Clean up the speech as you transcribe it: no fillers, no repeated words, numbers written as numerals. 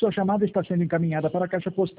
Sua chamada está sendo encaminhada para a caixa postal